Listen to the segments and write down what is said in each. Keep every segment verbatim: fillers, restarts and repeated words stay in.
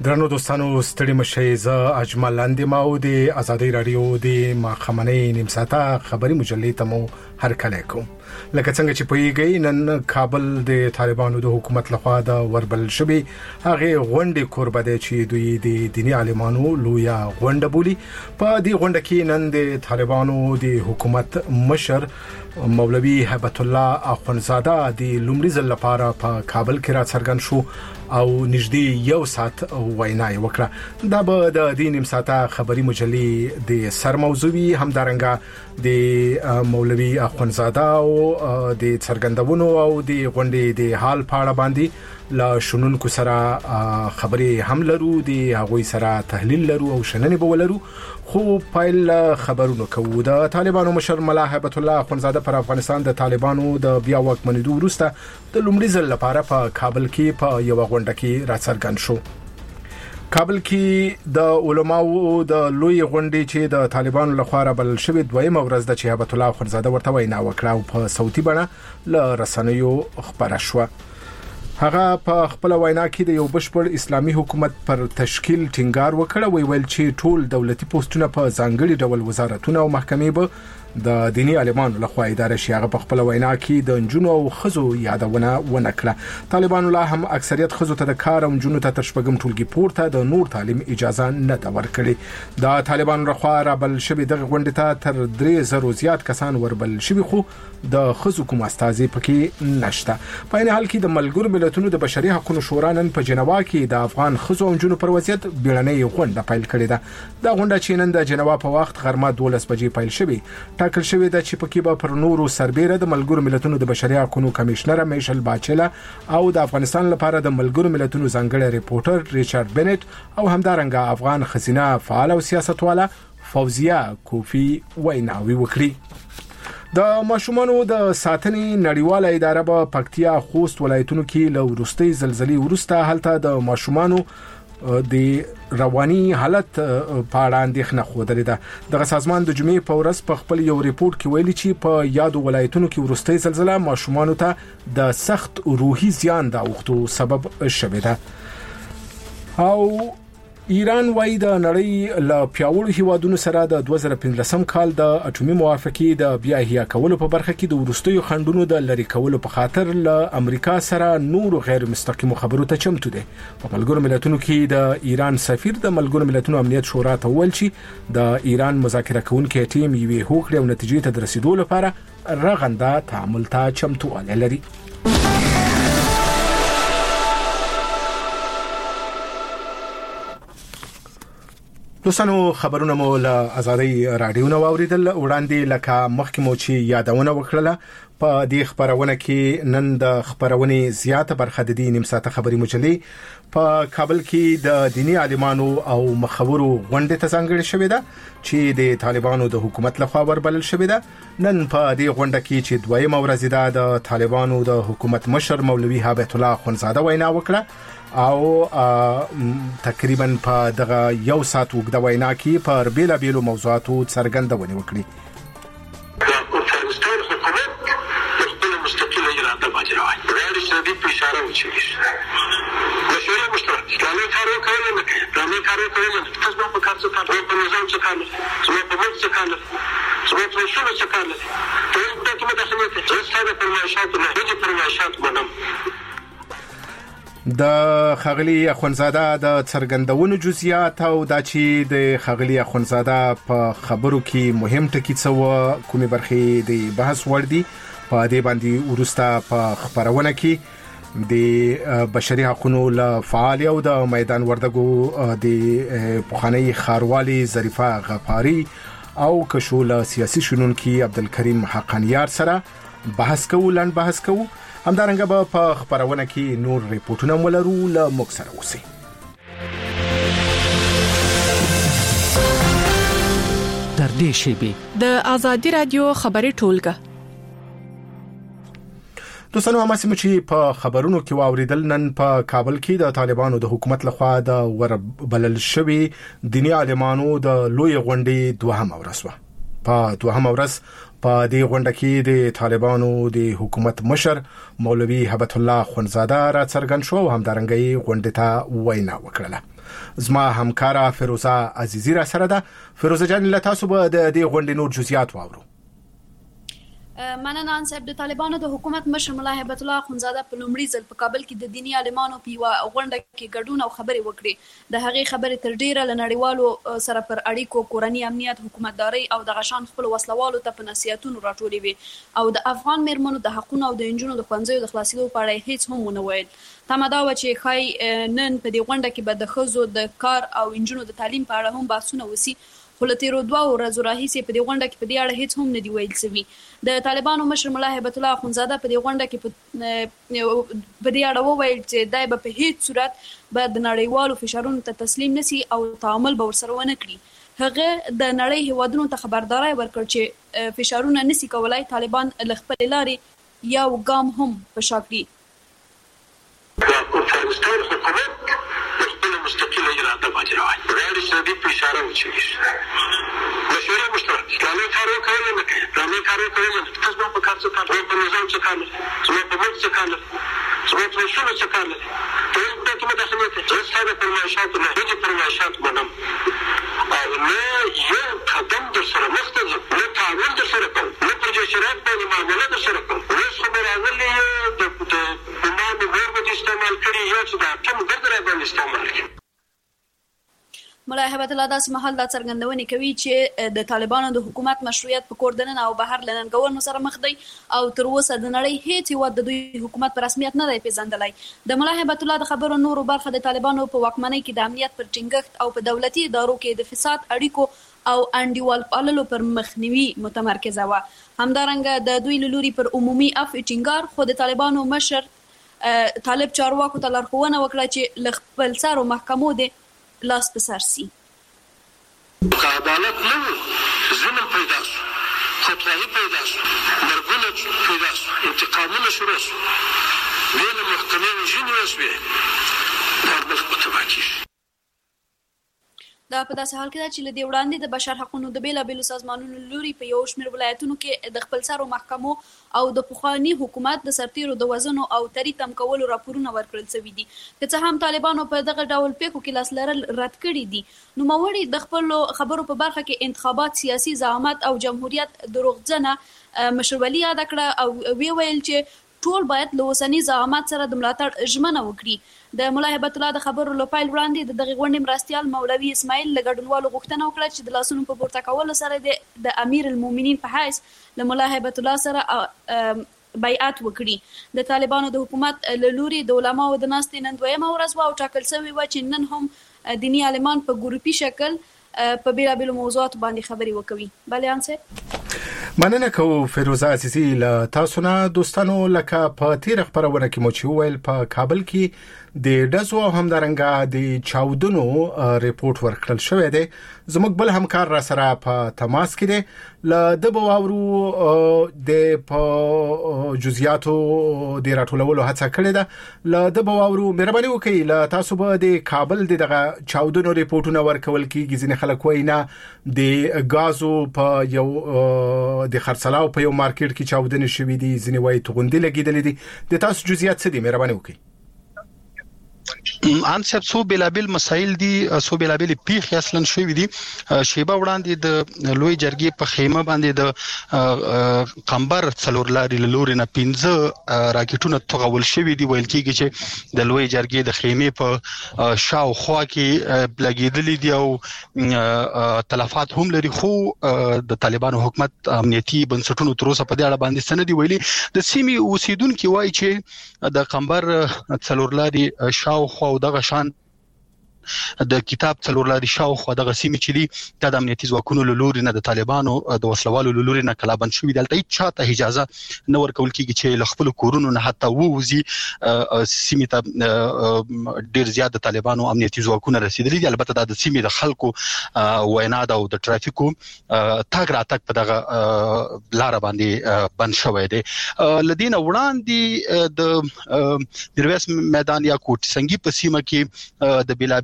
درنو دوستانو ستړي مشئ ز اجمل اندماو د ازادي رادیو د مخمنې نیم ساعته خبري مجلې ته مو هر کله کوم لکه څنګه چې پویږي نن کابل د طالبانو د حکومت لخوا د وربل شبي هغه غونډې قربه دي چې دوی د دینی عالمانو لویا غونډه بولی په دې غونډه کې نن د طالبانو د حکومت مشر مولوی هبت الله اخونزاده د لومړي ځل لپاره په کابل کې را څرګند شو او نږدې یو ساعت وینای وکړه دا به د دې نیم ساعته خبري مجلې د سر موضوعي همدارنګه د مولوی اخونزاده او د څرګندونو او د غونډې د حال پاړه باندې لا شنونکو سره خبري هم لرو د هغوی سره تحلیل لرو او شننې به ولرو خو پایل خبرونه کوو د طالبانو مشر ملا هبت الله اخونزاده پر افغانستان د طالبانو د بیا واکمنېدو وروسته د لومړي ځل لپاره په کابل کې په یو غونډه کې راڅرګند شو کابل کې د علماو د لوی غونډې چې د طالبانو لخوا را بلل شوې دویمه ورځ د چې هبت الله اخونزاده ورته وینا وکړه او په صوتي بڼه ل رسنیو خبره شو هغه په خپل وینا کې د یو بشپړ اسلامي حکومت پر تشکیل ټینګار وکړ وی ویل چې ټول دولتي پوسټونه په ځانګړي ډول وزارتونه او محکمې به د دینی عالمانو لخوا اداره شي هغه په خپل وینا کې د جنونو او خزو یادونه ونکړه طالبانو لا هم اکثریت خزو ته د کار او جنونو ته ترشبګم ټولګي پورته د نور تعلیم اجازه نه دا ورکړي د طالبانو لخوا را بل شوی د غونډې ته تر درې زره زیات کسان وربل شوی خو د خزو کوم استازي پکې نشته په ان حال کې د ملګرو ملتونو د بشري حقوقو شورا نن په جنوا کې د افغان خزو او جنونو پر وضعیت بیړنۍ غونډه پیل کړې ده د غونډه چې نن د جنوا په وخت غرمه دولس بجې پیل شوی ټاکل شوی د چې پکې به پر نورو سربېره د ملګرو ملتونو د بشري حقوقو کمشنر میشل باچلا او د افغانستان لپاره د ملګرو ملتونو ځانګړی ریپورټر ریچارډ بنټ او همدارنګه افغان خزینه فعال او سیاستواله فوزیه کوفی ویناوي وکړي د ماشومانو د ساتنې نړیواله اداره په پکتیا خوست ولایتونو کې له وروستي زلزلې وروسته هلته د ماشومانو د رواني حالت په اړه اندېښنه خوده ده د سازمان د جمعې په ورځ په خپل یو ریپورت کې ویلي چې په یادو ولایتونو کې وروستي زلزلہ ماشومانو ته د سخت روحي زیان د اوختو سبب شوه ده او ایران وايي د نړۍ له پیاوړو هیوادونو سره د دوه زره پنځلسم کال د اټومي موافقې د بیا احیا کولو په برخه کې د وروستیو خندونو د لری کولو په خاطر له امریکا سره نور غیر مستقیم خبرو ته چمتو دي په ملګرو ملتونو کې د ایران سفیر د ملګرو ملتونو امنیت شورا ته ویل چې د ایران مذاکره کوونکي ټیم یوې هوکړې او نتیجې ته رسیدو لپاره رغنده تعامل ته چمتوالی لري دوستانو خبرونه مو له ازادي رادیو نو اوریدل وړاندې لکه مخکې مو چې یادونه وکړه په دې خبرونه کې نن د خبرونې زیاته برخه د دې نیم ساعته خبري مجلې په کابل کې د دینی عالمانو او مخورو غونډه ته څنګه شوې ده چې د طالبانو د حکومت لخوا وربلل شوې ده نن په دې غونډه کې چې دویمه ورځ ده د طالبانو د حکومت مشر مولوی هبت الله اخونزاده وینا وکړه او تقریبا په دغه یو ساعت وګړه وینا کې پر بیل بیل موضوعاتو څرګندونه وکړي افغانستان حکومت خپل مستقله اراده باندې روان دی دا شدید په اشاره وچی مشورې مشترک قانون کارو کوي نه قانون کارو کوي نه تاسو په کار څه کار په نظام څه کار څه په موږ څه کار څه په شنو څه کار ته ته کومه داخله ته څه ساده پرمایشات نه دي پرمایشات منم د خغلی اخونزاده د څرګندونو جزئیات او د چې د خغلی اخونزاده په خبرو کې مهم ټکی څو کومي برخې د بحث وړ دي په دې باندې ورسته په خبرونه کې د بشري حقوقو له فعال او د میدان وردګو د پخوانی خاروالي ظریفه غفاری او کشول سیاسي شنونکي عبدالکریم حقانیار سره بحث کوو لاند بحث کوو همدارنګه به په خبرونه کې نور ریپورتونه ولرو له موږ سره اوسئ در دې شیبه د ازادي رادیو خبري ټولګه دوستانو هم چې په خبرونو کې واوریدل نن په کابل کې د طالبانو د حکومت لخوا د وربلل شوی دینی عالمانو د لوی غونډې دوهمه ورځ و په دوهمه ورځ په دې غونډه کې د طالبانو د حکومت مشر مولوي هبت الله خونزاده را څرګند شو او همدارنګه غونډه ته وینا وکړه. زما همکارا فیروزه عزیزی را سره ده. فیروزه جان له تاسو به د دې غونډې نور جزئیات واورو. مننه انصاف. د طالبانو د حکومت مشر ملا هبت الله خونزاده په لومړي ځل په کابل کې د دینی عالمانو په یوه غونډه کې ګډون او خبرې وکړې. د هغې خبرې تر ډیره له نړیوالو سره پر اړیکو، کورني امنیت، حکومتداري او د غشان خپل وسلوالو ته په نصیحتونو راټولې وي او د افغان میرمنو د حقونو او د انجونو د ښوونځیو د خلاصېدو په اړه هیڅ هم ونه ویل. تمه دا وه چې ښایي نن په دې غونډه کې به د ښځو د کار او انجونو د تعلیم په اړه هم بحثونه وسي، خو له تېرو دوه ورځو راهیسې په دې غونډه کې په دې اړه هیڅ هم نه دي ویل شوي. د طالبانو مشر ملا هبت الله خونزاده په دې غونډه کې په دې اړه وویل چې دی به په هیڅ صورت به د نړیوالو فشارونو ته تسلیم نشي او تعامل به ورسره ونه کړي. هغه د نړۍ هیوادونو ته خبرداری ورکړ چې فشارونه نشي کولای طالبان له خپلې لارې یو ګام هم په شا کړي. افغانستان حکومت خپل مستقله اراده باندې روان غیر شدید فشار وچوي. مشورې مشترک قانون کار وکړي نه کوي. قانون کار وکړي نه تاسو په کار څه کار په نظام څه کار څه په موږ څه کار څه په شنو څه کار ته ته مداخله کوي. چې څنګه پرمایشات نه دي پرمایشات منم او نه یو قدم در سره مخته نه تعامل در سره کوم نه پر شرایط باندې معامله در سره کوم. اوس خبر راغلی د د نام ورغه استعمال کړي یا چې دا کوم ګرځره باندې استعمال کړي. ملا هبت الله داسې مهال دا څرګندونې کوي چې د طالبانو د حکومت مشروعیت په کور دننه او بهر له ننګونو سره مخ دی او تر اوسه د نړۍ هیڅ هیواد د دوی حکومت په رسمیت نه دی پیژندلی. د ملا هبت الله د خبرو نورو برخه د طالبانو په واکمنۍ کې د امنیت پر ټینګښت او په دولتي ادارو کې د فساد، اړیکو او انډیوال پاللو پر مخنیوي متمرکزه وه. همدارنګه د دوی له لوري پر عمومي عفو ټینګار، خو د طالبانو مشر طالب چارواکو ته لارښوونه وکړه چې له خپلسرو محکمو د لاس په سر سي. که عدالت نه و ظلم پیدا شو، خودخواهي پیدا شو، مرګونه پیدا شو، انتقامونه شروع شو، بیا له محکمې وژنې وشوې، دا ملک به تباه کېږي. دا په داسې حال کې ده چې له دې وړاندې د بشر حقونو د بېلابېلو سازمانونو له لوري په یو شمېر ولایتونو کې د خپلسرو محکمو او د پخواني حکومت د سرتیرو د وژنو او تري تم کولو راپورونه ورکړل شوي دي. که څه هم طالبانو په دغه ډول پیښو کې لاس لرل رد کړي دي، نوموړي د خپلو خبرو په برخه کې انتخابات، سیاسي زعامت او جمهوریت دروغجنه مشروعیت یاد کړه او وی ویل چې ټول باید له اوسني زعامت سره د ملاتړ ژمنه وکړي. د ملا هبت الله د خبرو له پیل وړاندې د دغې غونډې مرستیال مولوي اسماعیل له ګډونوالو غوښتنه وکړه چې د لاسونو په پورته کولو سره د امیر المؤمنین په حیث له ملا هبت الله سره بیعت وکړي. د طالبانو د حکومت له لوري د علماو د ناستې نن دویمه ورځ وه او ټاکل شوې وه چې نن هم دیني عالمان په ګروپي شکل په بېلابېلو موضوعاتو باندې خبرې وکوي. بله انصر مننه کوو فیروزه عزیزی له تاسو نه. دوستانو، لکه په تیره خبرونه کې مو چې وویل، په کابل کې د ډزو او همدارنګه د چاودنو ریپورت ورکړل شوی دی. زموږ بل همکار را سره په تماس کې دی. له د به واورو د په جزئیاتو د راټولولو هڅه کړې ده. له د به واورو مهرباني وکړئ، له تاسو به د کابل د دغه چاودنو ریپورتونه ورکول کېږي. ځینې خلک وایي نه، د غازو په یو د خرڅلاو په یو مارکیټ کې چاودنې شوې دي، ځینې وایي توغندي لګېدلې دي. د تاسو جزئیات څه دي؟ مهرباني وکړئ. ان سب سو بلابل مسائل دي، سو بلابل پیښ اصلا شوې دي. شیبه وړاندې د لوی جرګې په خیمه باندې د قمبر څلور لاري لوري نه پنځه راکټونه توغول شوې دي. ویل کېږي چې د لوی جرګې د خیمه په شاوخوا کې لګیدلې دي او تلفات هم لري، خو د طالبانو حکومت امنیتي بنسټونو تر اوسه په دې اړه باندې سند دی ویلي. د سیمې اوسیدونکو وایي چې د قمبر څلور لاري شاوخوا او دغه شان د کتاب څلور لاري شاوخوا دغه سیمې چې دي دا د امنیتي ځواکونو له لوري نه د طالبانو د وسلوالو له لوري نه کلابند شوي. دلته هیڅ چاته اجازه نه ورکول کېږي چې له خپلو کورونو نه حتی ووځي. سیمې ته ډېر زیات د طالبانو امنیتي ځواکونه رسېدلي دي. البته دا د سیمې د خلکو وینا ده او د ټرافیکو تګ راتګ په دغه لاره باندې بند شوی دی. له دې نه وړاندې د میرویس میدان یا کوټ سنګي په سیمه کې د بېلابېلو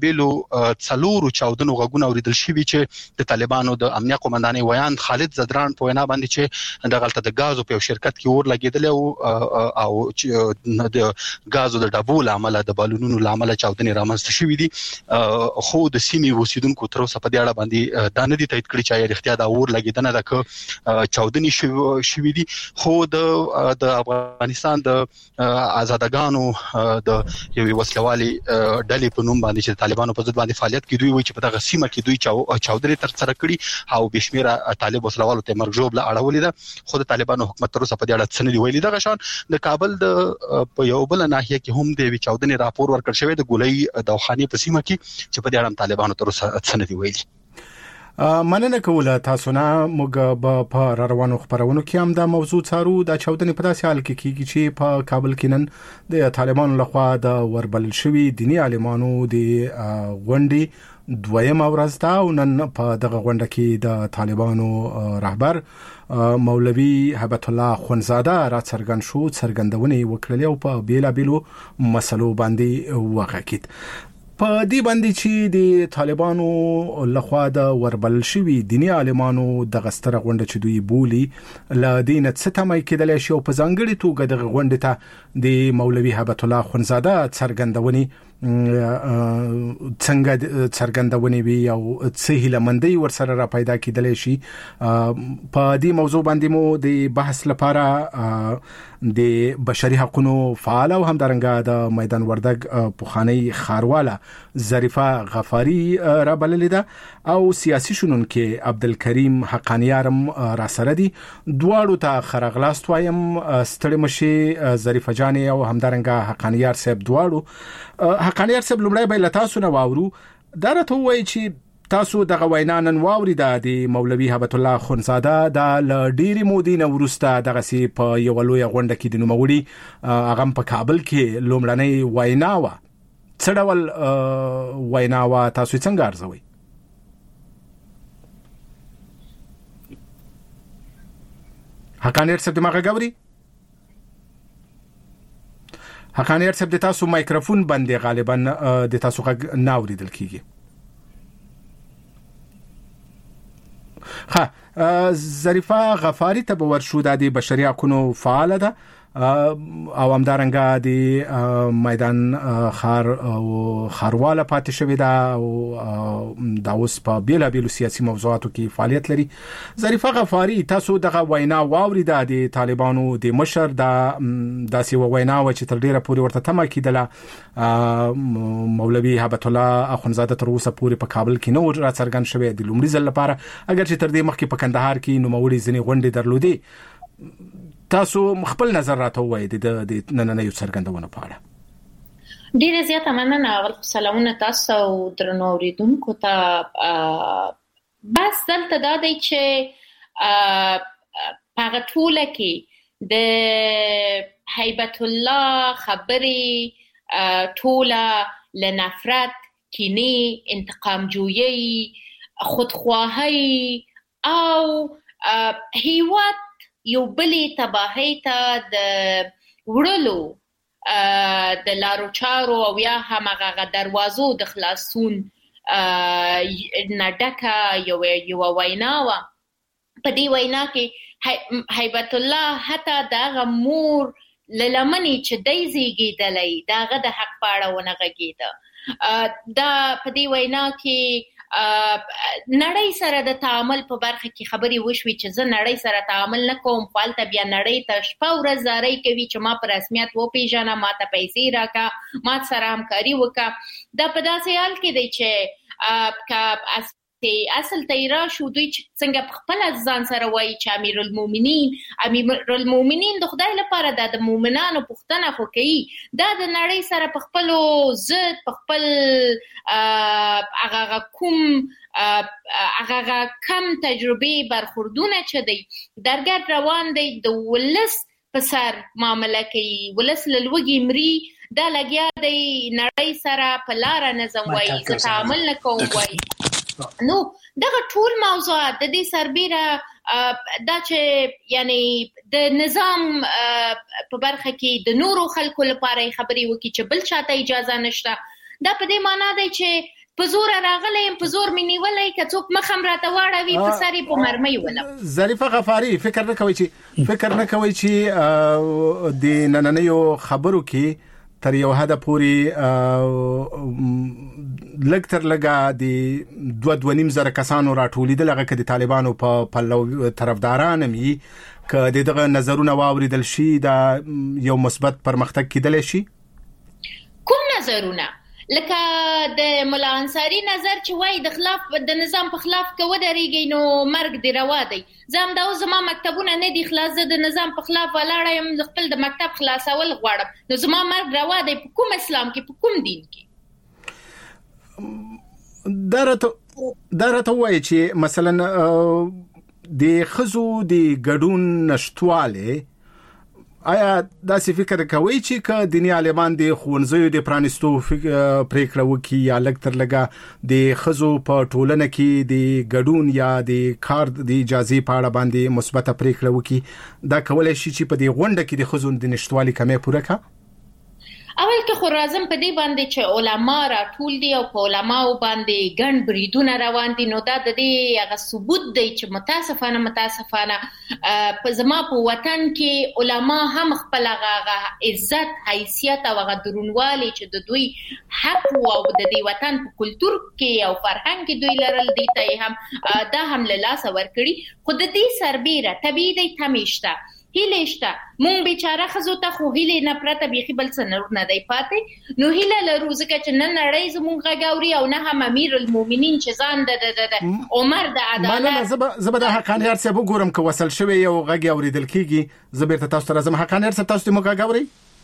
بیلابېلو څلورو چاودنو غږونه اوریدل شوي چې د طالبانو د امنیه قومندانۍ ویان خالد زدران په وینا باندې چې دغلته د غازو په شرکت کې اور لګیدل او او چې د غازو د ډبو لامل د بالونونو لامل چاودنې رامنځته شوې دي خو د سیمې اوسیدونکو تر اوسه په دې اړه باندې دا نه دي تایید کړي چې اړتیا د اور لګیدنه د چاودنې شوې دي خو د د افغانستان د آزادګانو د یوې وسلوالي ډلې په نوم باندې چې طالبانو په ضد باندې فعالیت کوي دوی وایي چې په دغه سیمه کې دوی چاودنې تر سره کړي او بشمیره طالب وسلوالو ته مرګ ژوبله اړولې ده خو د طالبانو حکومت تر اوسه په دې اړه څه نه دی ویلي. دغه شان د کابل د په یو بل ناحیه کې هم د چاودنې راپور ورکړ شوی د ګولۍ داوخانې په سیمه کې چې په دې اړه طالبانو تر اوسه څه نه دی ویلي. مننه کوله تاسو نه موږ په روانو خبرونو کې هم دا موضوع څارو. د چاودنې په داسې حال کې کیږي چې په کابل کې نن د طالبانو لخوا د وربل شوی دینی عالمانو د غونډې دویم ورځ ده او نن په دغه غونډه کې د طالبانو رهبر مولوی هبت الله خونزاده را څرګند شو څرګندونې وکړلې او په بیلا بیلو مسلو باندې وغږید. په دې باندې چې د طالبانو لخوا د وربل شوی دینی عالمانو د غستره غونډه چې دوی بولی ل دینه ستمای کېدل شي او په ځانګړي توګه د غونډه ته د مولوی هبت الله خونزاده څرګندونې څنګه څرګندونې وی او څه هیلمندۍ ورسره را پیدا کېدل شي. په دې موضوع باندې مو د بحث لپاره د بشري حقوقو فعال او همدارنګه د میدان وردګ پوخانی خارواله ظریفه غفاری را بللې ده او سیاسي شنونکو عبدالکریم حقانیارم را سره دي. دواړو ته خرغلاست وایم ستړي مشي ظریفه جان او همدارنګه حقانیار صاحب دواړو. حقانیار صاحب لمړی به لتاسو نه واورو دا راته وایي چې تاسو دغه وینا نن واوري د مولوی هبت الله خونزاده د ډيري مودینه ورسته دغه سي په یو لوی غونډه کې د نوموړي هغه په کابل کې لومړنۍ وینا و. څه ډول وینا و تاسو څنګه ارزوي؟ حقانیار صاحب دماغه غوري حقانیار صاحب د تاسو مایکروفون باندې غالبا د تاسو غږ ناوریدل کیږي. ها ظریفه غفاری ته ورشو د بشري حقوقو فعال ده او همدارنګه د میدان خار او خارواله پاتې شوی ده او د اوس په بیلا بیلو سیاسي موضوعاتو کې فعالیت لري. ظریفه غفاری تاسو دغه وینا واوریده د طالبانو د مشر د داسې وینا و چې تر ډیره پورې ورته تمه کیدله مولوی هبت الله اخونزاده تر اوسه پورې په کابل کې نو را څرګند شوی د لومړي ځل لپاره اگر چې تر دې مخکې په کندهار کې نو موري ځنی غونډې درلودي. تاسو خپل نظر راته وایي د نننې یو څرګندونه په اړه. ډیره زیاته مننه. اول سلامونه تاسو او درنو اوریدونکو ته. بس دلته دا دی چې هغه ټوله کې د هیبت الله خبري ټوله لنفرت، کینې، انتقام جویی، خودخواهی او هیواد یو بلې تباهی ته د وړلو د لارو چارو او یا هم هغه دروازو د خلاصون نه ډکه یو یو وینا وه. په دې وینا کې هیبت الله حتی د هغه مور له لمنې چې دی زیږېدلی د هغه د حق په اړه ونه غږېده. دا په دې وینا کې نړۍ سره د تعامل په برخه کې خبرې وشوي چې زه نړۍ سره تعامل نه کوم، فالته بیا نړۍ ته شپه ورځ زارۍ کوي چې ما په رسمیت وپېژنه، ما ته پیسې راکړه، ما سره همکاري وکړه. دا په داسې حال کې دی چې که اصل ته یې راشو دوی چې څنګه په خپله ځان سره وایي چې امیرالمؤمنین امیرالمؤمنین د خدای لپاره دا د مؤمنانو پوښتنه خو کوي، دا د نړۍ سره په خپلو ضد په خپل هغه کوم هغه کم تجربې برخوردونه چې دی درګرد روان دی د ولس په سر معامله کوي، ولس له لوږې مري، دا لګیا دی نړۍ سره په لاره نظم وایي، زه تعامل نه کوم وایي. نو دغه ټول موضوعات د دې سربیره دا چې یعنی د نظام په برخه کې د نورو خلکو لپاره خبرې وکړي چې بل چاته اجازه نشته. دا په دې معنی دی چې په زور راغلی په زور مې نیولای که څوک مخم راته واړوي په سر یې په مرمۍ ولم. ظریفه غفاري فکر نه کوي چې فکر نه کوي چې د نننیو خبرو کې تر یو حد پورې لکتر لګا د دوه دوه نیم زره کسانو راټولیدل هغه کې د طالبانو په پلو طرفداران مي ک دغه نظرونه واوریدل شي دا یو مثبت پرمختګ کیدل شي. کوم نظرونه لکه د مولا انصاری نظر چې وای د خلاف د نظام په خلاف کې ودرېږي نو مرګ دی روا دی. زم دا زما مکتبونه نه دي خلاص د نظام په خلاف ولاړم خپل د مکتب خلاصول غواړم نو زما مرګ روا دی. په کوم اسلام کې په کوم دین کې درته درته وای چې مثلا د خزو د ګډون نشټواله آیا دا سی فکر کوي چې ک دیني عالمان د خونځو د پرانستو پریکړه وکي یا لکتر لګا د خزو په ټولنه کې د ګډون یا د کار د اجازه پاړه باندې مثبت پریکړه وکي دا کولای شي چې په دې غونډه کې د خزو د نشټوالي کمې پوره کا. اول که خو راځم په دې باندې چې علما راټول دي او په علماو باندې ګڼ بریدونه روان دي نو دا د دې هغه ثبوت دی چې متاسفانه متاسفانه په زما په وطن کې علما هم خپل هغه عزت حیثیت او هغه درونوالي چې د دوی حق او د دې وطن په کلچر کې او فرهنګ کې دوی لرل دي ته هم دا هم له لاسه ورکړي. خو د دې سربېره طبيعي دی تمیشته هیله شته مونږ بیچاره خزو ته خو هیله نه پرته بيخي بل څه نه دی پاتې نو هیله لرو ځکه چې نن نړۍ زمونږ غاوري او نه هم امیر المؤمنین چې ځان د عمر د عدالت مانه زبر زبر د حقانيت څخه وګورم کو وصل شوی یو غږ اوریدل کیږي زبر ته تاسو راځم حقانيت څخه تاسو موږ غاوري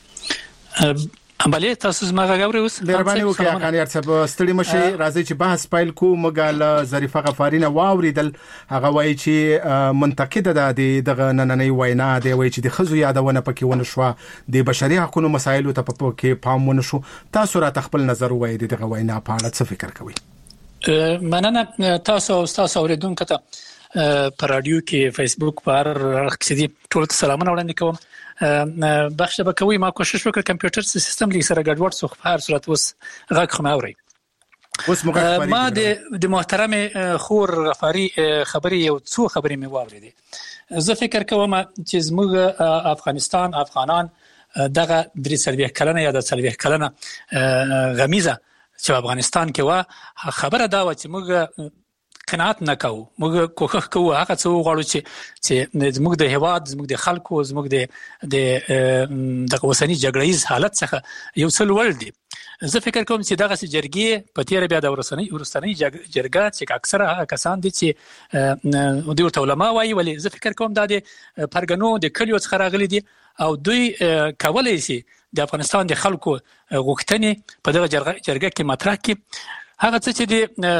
امبالي تاسو زما غاوري اوس دربانې وکي حقانيت څخه ستړي مشي راځي چې بحث پایل کو مګاله ظریفه غفارینه واوریدل هغه وایي چې منتقده ده دغه نننۍ وینا دی وایي چې د خزو یادونه پکې ونه شو د بشري حقوقو مسایلو ته پکې پام ونه شو. تاسو را تخپل نظر وایي دغه وینا په اړه څه فکر کوئ؟ مننه تاسو او تاسو اوریدونکو ته په رادیو کې فیسبوک پر رخصتي ټول سلامونه وړاندې کوم. بخښه وکوي ما کوشش وکړ کمپیوټر سیستم لې سره ګډوډ سو په هر صورت اوس غږ خو ما اوري. اوس موږ ما د محترم خور غفاری خبري یو څو خبرې مې واورېدې. زه فکر کوم چې زموږ افغانستان افغانان دغه درې سلوي کلنه یا د سلوي کلنه غمیزه چې افغانستان کې وا خبره دا و چې موږ قناعت نکاو موږ کوښښ کوو هغه څه وغواړو چې چې زموږ د هواد زموږ د خلکو زموږ د د د اوسنی جګړهیز حالت څخه یو څه لوړ دي. زه فکر کوم چې دغه جرګې په تیر بیا د ورسنۍ ورسنۍ جرګه چې اکثره کسان دي چې د ورته علماء وایي ولی زه فکر کوم دا د پرګنو د کلیو څخه راغلي دي او دوی کولای شي د افغانستان د خلکو غوښتنې په دغه جرګه کې مطرح کړي. هغه څه چې د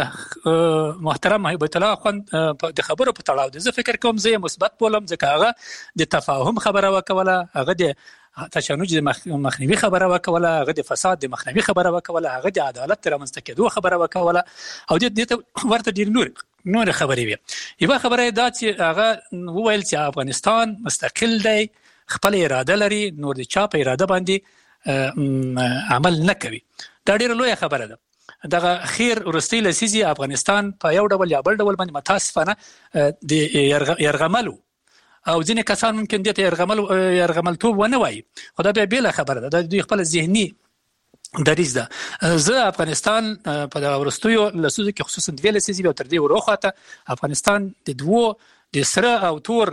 محترم هیبت الله خوند د خبرو په تړاو دي زه فکر کوم زه مثبت بولم ځکه هغه د تفاهم خبره وکوله هغه د تشنج د مخنیوي خبره وکوله هغه د فساد د مخنیوي خبره وکوله هغه د عدالت تر رامنځته کېدو خبره وکوله او د دې ورته ډیر نور نور خبرې وي. یو خبره دا چې هغه وویل چې افغانستان مستقل دی خپل اراده لري نور د چا په اراده باندې عمل نه کوي. دا ډیر لوی خبره ده. دغه خیر ورستي لسیزي افغانستان په یو ډول یا بل ډول باندې متاسفانه د يرغملو او ځینې کسان ممکن دې ته يرغمل يرغملتوب ونه وایي خو دا به بل خبره ده د دوی خپل ذهني دریز ده. زه افغانستان په دغه ورستیو لسیزو کې خصوصا د لسیزي او تر دې وروخته افغانستان د دوه د سره او تور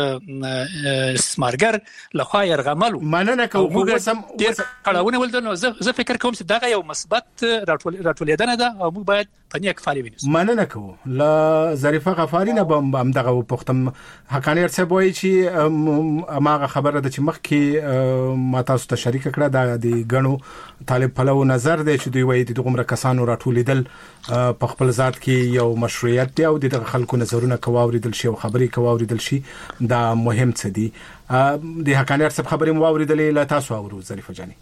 سمارګر لخوا يرغملو مننه کوم وسم کړهونه ولدنو زه فکر کوم چې دغه یو مثبت راټول راټولیدنه ده او موږ باید په نیک فعال وینو. مننه کوم لا ظریفه غفارینه بم دغه پختم حقانيت څه وایي چې ماغه خبره ده چې مخکې ما تاسو ته شریک کړه د غنو طالب پلو نظر دی چې دوی وایي د غمره کسانو راټولیدل په خپل ذات کې یو مشروعیت دی او د خلکو نظرونه کواوریدل شي او خبرې کواوریدل شي دا مهم څه دی. د حقانيت څخه خبرې مو اوریدلې لا تاسو اورو ظریفه جاني؟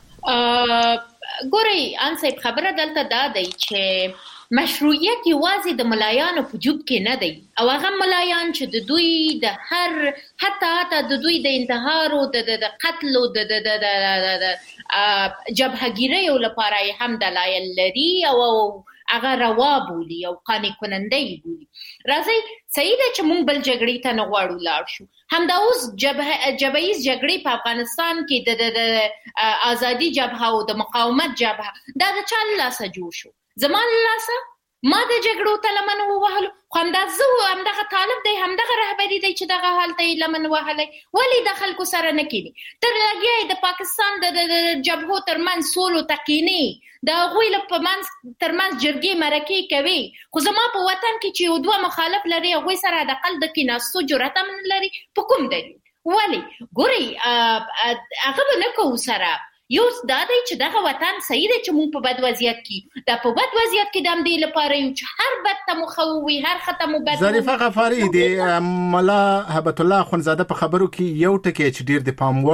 ګوري انسې خبره دلته دا دی چې مشروعیت یوازې د ملایانو په جوب کې نه دی او هغه ملایان چې د دوی د هر حتی حتی د دوی د انتحار او د قتل او د جبههګیرۍ لپاره هم دلایل لري او هغه روا بولی او قانع کننده بولی. راځي صحیح ده چې موږ بل جګړې ته نه غواړو لاړ شو. همدا اوس جبهه جبهیز جګړې په افغانستان کې د د ازادي جبهه او د مقاومت جبهه دا د چا له لاسه جوړ شو؟ زما له لاسه. ما د جګړو ته لمن ووهلو، خو همدغه زه همدغه طالب دی، همدغه رهبري دی چې دغه حال ته یې لمن وهلی. ولې د خلکو سره نه کینی؟ تر لګیا یې د پاکستان د جبهو ترمنځ سولو ته کینی، د هغوی له ترمنځ جرګې مرکې کوي. خو زما په وطن کې چې یو دوه مخالف لري هغوی سره حداقل د کیناستو جرأت هم نه لري. په کوم دلیل؟ ولې؟ ګورئ هغه به نه کوو سره. یو دا دی چې دغه وطن صحیح دی چې موږ په بد وضعیت کې دا په بد وضعیت کې د همدې لپاره یو چې هر بد ته مو ښه ووي، هر ښه ته مو بد. ظریفه غفاري د ملا هبت الله اخوندزاده په خبرو کې یو ټکی چې ډیر د پام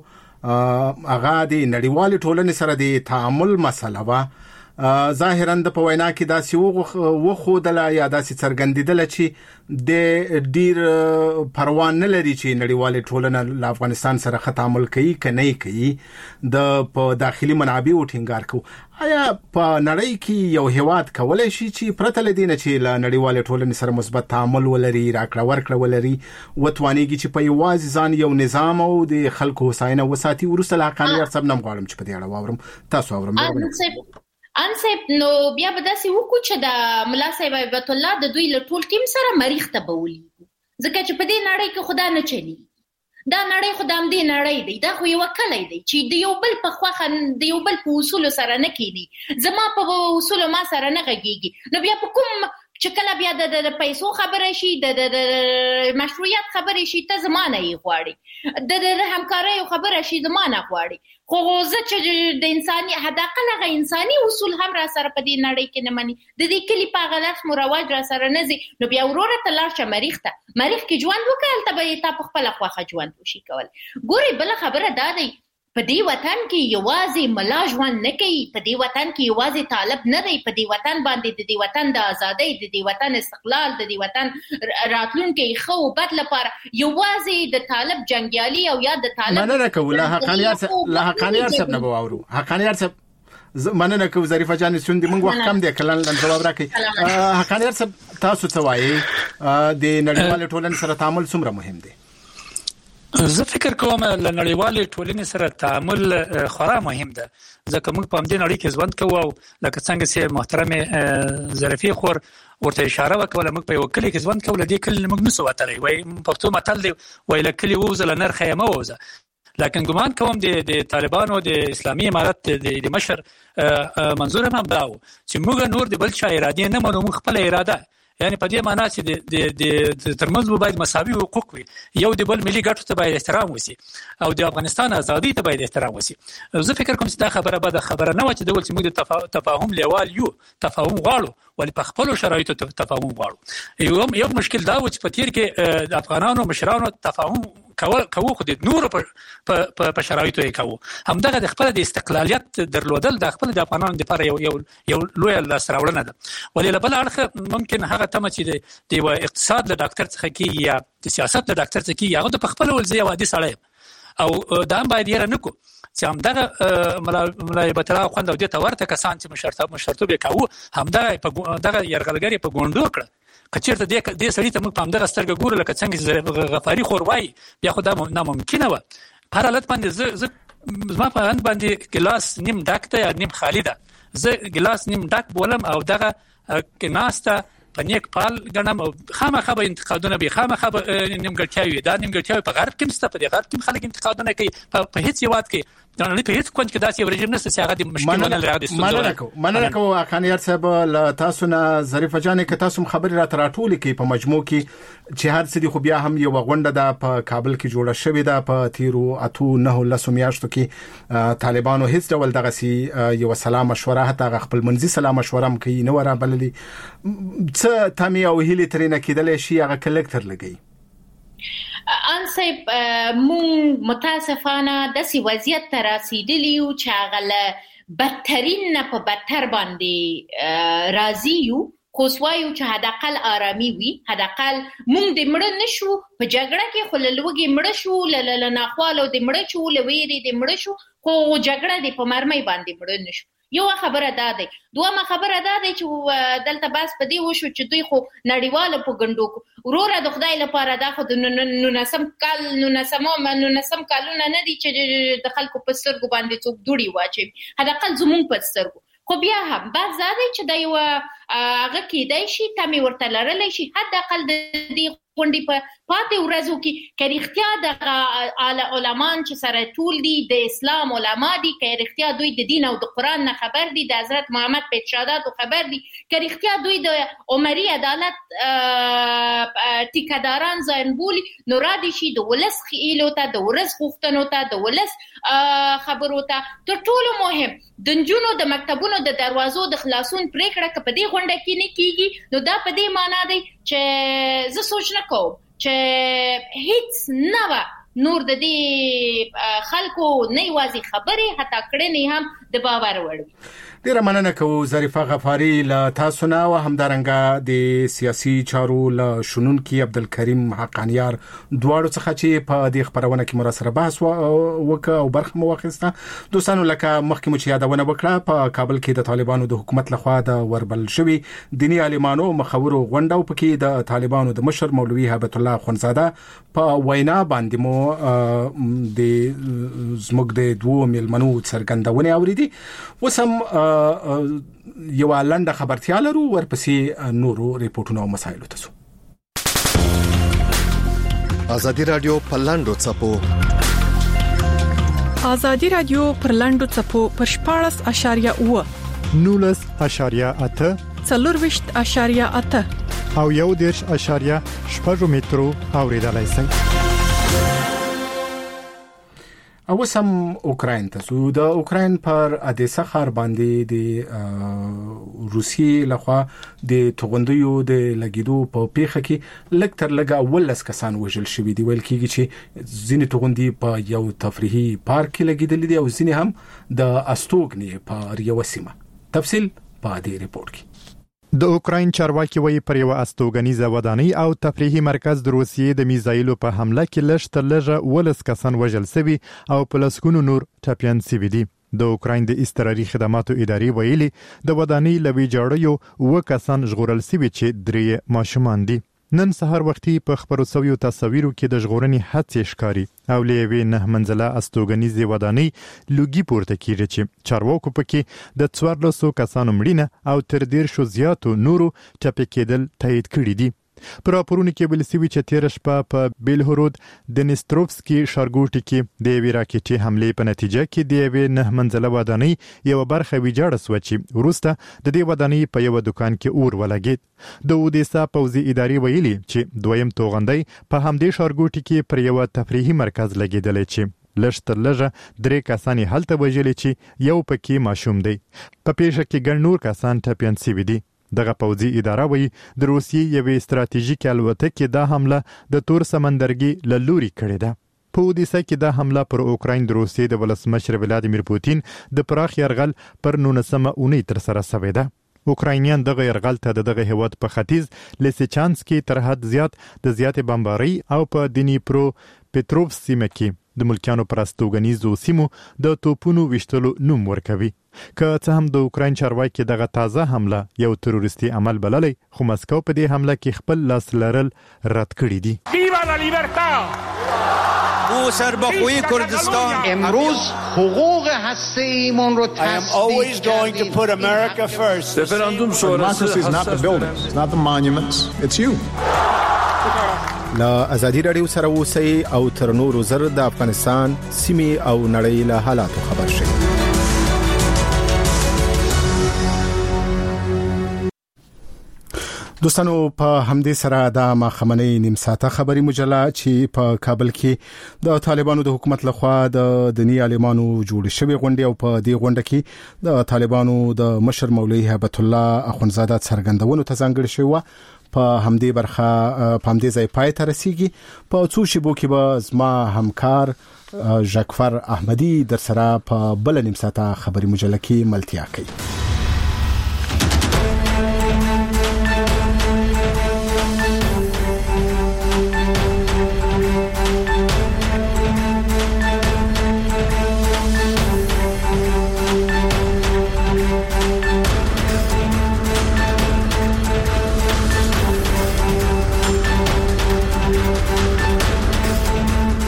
وړ هغه د نړیوالې ټولنې سره د تعامل مسله وه. ظاهرا د په وینا کې داسې وښودله یا داسې څرګندېدله چې د ډیر پروا نه لري چې نړیوالې ټولنه له افغانستان سره ښه تعامل کوي که نه کوي، د په داخلي منابعو ټینګار کوو. آیا په نړۍ کې یو هیواد کولی شي چې پرته له دې نه چې له نړیوالې ټولنې سره مثبت تعامل ولري، راکړه ورکړه ولري، وتوانېږي چې په یوازې ځان یو نظام او د خلکو هوساینه وساتي؟ وروسته له حقاني یارصب نه غواړم چې په دې اړه واورم، تاسو اورم. ان صاحب نو بیا به داسې وکړو چې د ملا صاحب هبت الله د دوی له ټول ټیم سره مریخ ته به ولیږو، ځکه چې په دې نړۍ کې خدا نه چلیږي. دا نړۍ خو د همدې نړۍ دی، دا خو یوه کلی دی چې د یو بل په خوښه د یو بل په اصولو سره نه کینی. زما په اصولو ما سره نه غږیږي. نو بیا په کوم چې کله بیا د پیسو خبره شي، د مشروعیت خبره شي، ته زما نه یې غواړي، د همکاریو خبره شي زما نه غواړي. خو زه چې د انساني حداقل هغه انساني اصول هم را سره په دې نړۍ کې نه مني، د دې کلي په هغه لس مو رواج را سره نه ځي، نو بیا وروره ته لاړ شه مریخ ته. مریخ کې ژوند وکړه، هلته به یې تا په خپله خوښه ژوند وشي کولی. ګورئ بله خبره دا دی، په دې وطن کې یوازې ملا ژوند نه کوي، په دې وطن کې یوازې طالب نه دی، په دې وطن باندې د دې وطن د ازادۍ، د دې وطن استقلال، د دې وطن راتلونکی ښه او بد لپاره یوازې د طالب جنګیالي او یا د طالب مننه کوو. له حقاني یارصب نه به واورو. حقاني یارصب مننه کوو. ظریفه جان سوندي موږ وخت کم دی، کله جواب راکړئ. حقاني یارصب تاسو څه وایي، د نړیوالې ټولنې سره تعامل څومره مهم دی؟ زه فکر کوم له نړیوالې ټولنې سره تعامل خورا مهم ده، ځکه موږ په همدې نړۍ کې ژوند کوو. او لکه څنګه چې محترم ظریفي خور ورته اشاره وکړه، موږ په یو کلي کې ژوند کوو، له دې کلي موږ نسو وتلی. وایي پښتو متل دی، وایي له کلي ووځه له نرخه یې مه ووځه. لکن ګمان کوم د طالبانو د اسلامي امارت د مشر منظور هم دا و چې موږ نور د بل چا ارادې نه منو، موږ خپله اراده، یعنی په دې معنا چې د د ترمنځ باید مساوي حقوق وي، یو د بل ملي ګټو ته باید احترام وشي او د افغانستان ازادي ته باید احترام وشي. زه فکر کوم چې دا خبره به د خبره نه و چې ډول چې موږ د تفاهم لیوال یو تفاهم غواړو، ولې په خپل شرایطو تفاهم غواړو. یو یو مشکل دا و چې په تیر کې د افغانانو مشرانو تفاهم کوو، خو د نورو په په شرایطو یې کوو. همدغه د خپل د استقلالیت درلودل د خپل د افغانانو لپاره یو یو یو لویه لاسته راوړنه ده. ولې له بل اړخه ممکن هغه تمه چې د یو اقتصاد له ډاکټر څخه کېږي یا د سیاست له ډاکټر څخه کېږي، هغه د په خپل ول زه یو عادي سړی او دا هم باید یې نه کو چې همدغه ملا هبت الله اخوند او دې ته ورته کسان چې مشرتوب یې کوو، همدغه دغه یرغلګر یې په ګونډو کړه. که چېرته دې سړي ته موږ په همدغه سترګه ګورو لکه څنګه چې غفاري خور وایي، بیا خو دا ناممکنه وه. په هر حالت باندې زه زه زما په اند باندې ګیلاس نیم ډک ده یا نیم خالي ده. زه ګیلاس نیم ډک بولم او دغه ناسته په نیک پال ګڼم. او خامخا به انتقادونه به خامخا به نیمګړتیاوې دا نیمګړتیاوې په غرب کې هم شته، په دې غرب کې هم خلک انتقادونه کوي. په هېڅ هېواد کې نه په هیڅ کونج کې داسې یو رژیم نشته چې هغه د مشکلونه لري. مننه کوم مننه کوم حقاني یارصب له تاسو نه. ظریفه جان که تاسو خبرې را تراټولې کې په مجموع کې چې هر څه دی، خو بیا هم یو غونډه ده په کابل کې جوړه شوې ده په تیرو اتو نه لسو میاشتو کې. طالبانو هیڅ ډول دغه سي یو سلام مشوره حتی خپل منځي سلام مشوره هم کوي نه ورا بللي څه تامي او هلي ترنه کېدل شي هغه کلکټر لګي. ان صاحب مون متاسفانه داسې وضعیت ته رسیدلی یو چې هغه له بدترین نه په بدتر باندې راځي یو. خو وایو چې حداقل آرامي وي، حداقل مونږ د مړه نشو په جګړه کې، خو له لوږې مړه شو، له ناخوالو د مړه شو، له ویرې د مړه شو، خو جګړه د په مرمۍ باندې مړه نشو. یو خبره ده ده دوه خبره ده ده چې دلته بس په دې وشو چې دوی خو نړیواله په ګندو وروره د خدای لپاره دا خو نو نسم کال نو نسم نو نسم کالونه نه دي چې د خلکو په سترګو باندې څوک دوړي واچي حداقل زموږ په سترګو خو بیا هم بعض زده چې دا یو هغه کېدای شي تمه ورته لرلی شي حداقل د دې غونډې په پاتې ورځو کې که رښتیا د علمان چې سره ټول دي د اسلام علما دي که رښتیا دوی د دین او د قرآن نه خبر دي د حضرت محمد په ارشاداتو خبر دي که رښتیا دوی د عمري عدالت ټیکهداران ځان بولي نو را دي شي د ولس خیلو ته د ولس غوښتنو ته د ولس خبرو ته تر ټولو مهم د نجونو د مکتبونو د دروازو د خلاصون پریکړه که په دې غونډه کې نه کیږي نو دا په دې معنا دی چې زه سوچ نه کوم چې هیڅ نه و نور د دې خلکو نه یوازې خبرې حتی کړنې هم د باور وړ ډیره مننه کوو ظریفه غفاری له تاسو نه او همدارنګه د سیاسي چارو له شنونکي عبدالکریم حقانیار دواړو څخه چې په دې خبرونه کې مراسره بحث وکړ او برخه مو واخیسته. دوستانو لکه مخکې مو چې یادونه وکړه په کابل کې د طالبانو د حکومت لخوا د وربل شوی دینی عالمانو مخورو غونډه او پکې د طالبانو د مشر مولوي هبت الله اخوندزاده په وینا باندې مو د زموږ د دوه ملمنو څرګندونه اوریدي. وسم یو لنډه خبرتیا لرو ورپسې نورو ریپورتونو او مسایلو ته. ازادي رادیو په لاندو چپو ازادي رادیو پر لاندو چپو پر شپاړس اشاریه اوه نولس اشاریه اته څلورويشت اشاریه اته او یو دیرش اشاریه شپږ مترو اوریدلای شئ. او سم اوکراین ته سو د اوکراین پر ادیسه خار باندې د روسي لخوا د توغندیو د لګیدو په پیخه کې لکتر لګا ولس کسان وژل شوی دی. ویل کیږي چې ځینې توغندي په یو تفریحي پارک کې لګیدل دي او ځینې هم د استوګنې په یو سیمه. تفصیل په دې ریپورت کې. د اوکراین چارواکي وایي پر یو استوګنیزه ودانۍ او تفریحي مرکز د روسیې د میزایلو په حمله کې لږ تر لږه ولس کسان وژل شوي او په لسګونو نور ټپیان شوي دي. د اوکراین د استراري خدماتو ادارې ویلي د ودانۍ له ویجاړیو اووه کسان ژغورل شوي چې درې ماشومان دي. نن سهار وختي په خبرو سویو تصاویرو کې د ژغورنې هڅې ښکاري او لېوي نه منزله استوګنیزه ودانۍ لوګي پورته کیږي چې چارواکو پکې د څوارلسو کسانو مړینه او تر ډیر شو زیاتو نورو ټپي کېدل تایید کړي دي. پر راپورونو کې ویل شوی چې تیر شپه په بیلهورود د نیستروفسکي ښارګوټي کې د یوې راکټي حملې په نتیجه کې د یوې نه منزله ودانۍ یو برخه ویجاړه شوه چې وروسته د دې ودانۍ په یو دکان کې اور ولګید. د اودیسا پوځي ادارې ویلي چې دویم توغندی په همدې ښارګوټي کې پر یو تفریحي مرکز لګیدلی چې لږ تر لږه درې کسان هلته وژلي چې یو پکې ماشوم دی. په پیښه کې ګڼ نور کسان ټپیان شوي دي. دغه پوځي اداره وایي د روسیې یوې ستراتیژیکې الوتکې دا حمله د تور سمندرګي له لوري کړې ده. په اودیسا کې دا حمله پر اوکراین د روسیې د ولسمشر ولادیمیر پوتین د پراخ یرغل پر نولسمه اونۍ تر سره شوې ده. اوکراینیان دغه یرغل ته د دغه هیواد په ختیځ لیسچانسکي تر حد زیات د زیاتې بمبارۍ او په دنیپرو پټروف سیمه کې د ملکیانو پر استوګنیزو سیمو د توپونو وشتلو نوم ورکوي. که څه هم د اوکراین چارواکي دغه تازه حمله یو تروریستي عمل بللی خو مسکو په دې حمله کې خپل لاس لرل رد کړی دي. ویوا لا لیبرتا او سربخوی کردستان امروز حقوق هسته‌ایمون رو تصدیق کردیم. رفراندوم شورای is not the buildings, it's not the monuments, it's you. لا ازادي رادیو سره اوسئ او تر نورو زر د افغانستان سیمې او نړۍ له حالاتو خبر شئ. دوستانو په همدې سره د ماخمنۍ نیم ساعته خبري مجله چې په کابل کې د طالبانو د حکومت لخوا د دینی عالمانو جوړ شوی غونډه او په دې غونډه کې د طالبانو د مشر مولوي هبت الله اخوندزاده څرګندونو ته ځانګړي شوی. په همدې برخه په همدې ځای پای ته رسیږي. په څو شیبو کې به زما همکار ژکفر احمدی در سره په بل نیم ساعته خبري مجله کې ملتیا کوي.